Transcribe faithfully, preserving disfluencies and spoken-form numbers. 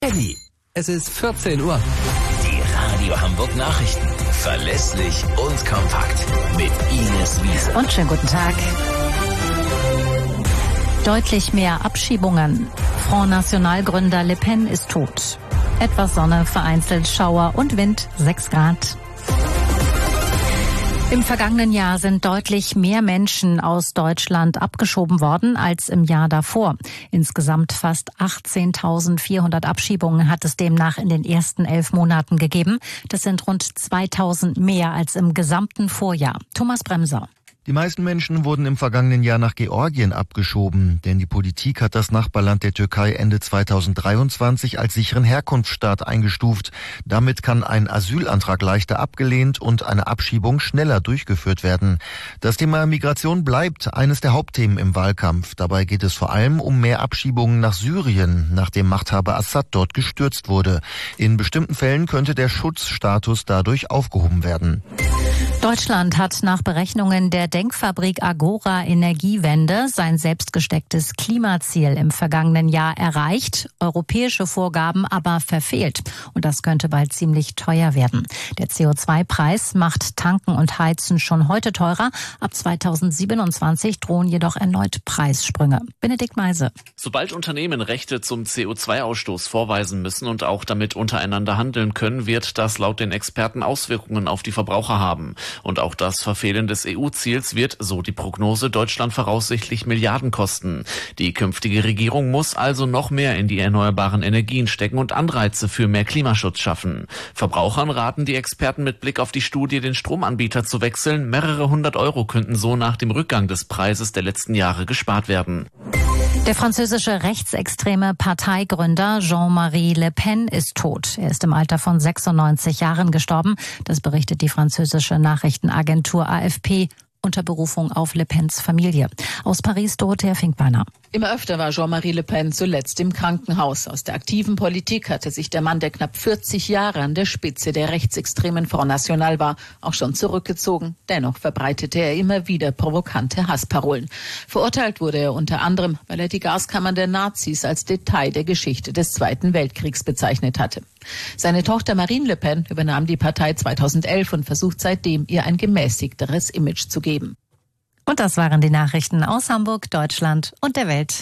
Eddie, es ist vierzehn Uhr. Die Radio Hamburg Nachrichten. Verlässlich und kompakt. Mit Ines Wiese. Und schönen guten Tag. Deutlich mehr Abschiebungen. Front National Gründer Le Pen ist tot. Etwas Sonne, vereinzelt Schauer und Wind, sechs Grad. Im vergangenen Jahr sind deutlich mehr Menschen aus Deutschland abgeschoben worden als im Jahr davor. Insgesamt fast achtzehntausendvierhundert Abschiebungen hat es demnach in den ersten elf Monaten gegeben. Das sind rund zweitausend mehr als im gesamten Vorjahr. Thomas Bremser. Die meisten Menschen wurden im vergangenen Jahr nach Georgien abgeschoben, denn die Politik hat das Nachbarland der Türkei Ende zweitausenddreiundzwanzig als sicheren Herkunftsstaat eingestuft. Damit kann ein Asylantrag leichter abgelehnt und eine Abschiebung schneller durchgeführt werden. Das Thema Migration bleibt eines der Hauptthemen im Wahlkampf. Dabei geht es vor allem um mehr Abschiebungen nach Syrien, nachdem Machthaber Assad dort gestürzt wurde. In bestimmten Fällen könnte der Schutzstatus dadurch aufgehoben werden. Deutschland hat nach Berechnungen der Denkfabrik Agora Energiewende sein selbstgestecktes Klimaziel im vergangenen Jahr erreicht, europäische Vorgaben aber verfehlt. Und das könnte bald ziemlich teuer werden. Der C O zwei Preis macht Tanken und Heizen schon heute teurer. Ab zweitausendsiebenundzwanzig drohen jedoch erneut Preissprünge. Benedikt Meise. Sobald Unternehmen Rechte zum C O zwei Ausstoß vorweisen müssen und auch damit untereinander handeln können, wird das laut den Experten Auswirkungen auf die Verbraucher haben. Und auch das Verfehlen des E U-Ziels wird, so die Prognose, Deutschland voraussichtlich Milliarden kosten. Die künftige Regierung muss also noch mehr in die erneuerbaren Energien stecken und Anreize für mehr Klimaschutz schaffen. Verbrauchern raten die Experten mit Blick auf die Studie, den Stromanbieter zu wechseln. Mehrere hundert Euro könnten so nach dem Rückgang des Preises der letzten Jahre gespart werden. Der französische rechtsextreme Parteigründer Jean-Marie Le Pen ist tot. Er ist im Alter von sechsundneunzig Jahren gestorben. Das berichtet die französische Nachrichtenagentur A F P unter Berufung auf Le Pens Familie. Aus Paris, Dorothea Finkbeiner. Immer öfter war Jean-Marie Le Pen zuletzt im Krankenhaus. Aus der aktiven Politik hatte sich der Mann, der knapp vierzig Jahre an der Spitze der rechtsextremen Front National war, auch schon zurückgezogen. Dennoch verbreitete er immer wieder provokante Hassparolen. Verurteilt wurde er unter anderem, weil er die Gaskammern der Nazis als Detail der Geschichte des Zweiten Weltkriegs bezeichnet hatte. Seine Tochter Marine Le Pen übernahm die Partei zweitausendelf und versucht seitdem, ihr ein gemäßigteres Image zu geben. Und das waren die Nachrichten aus Hamburg, Deutschland und der Welt.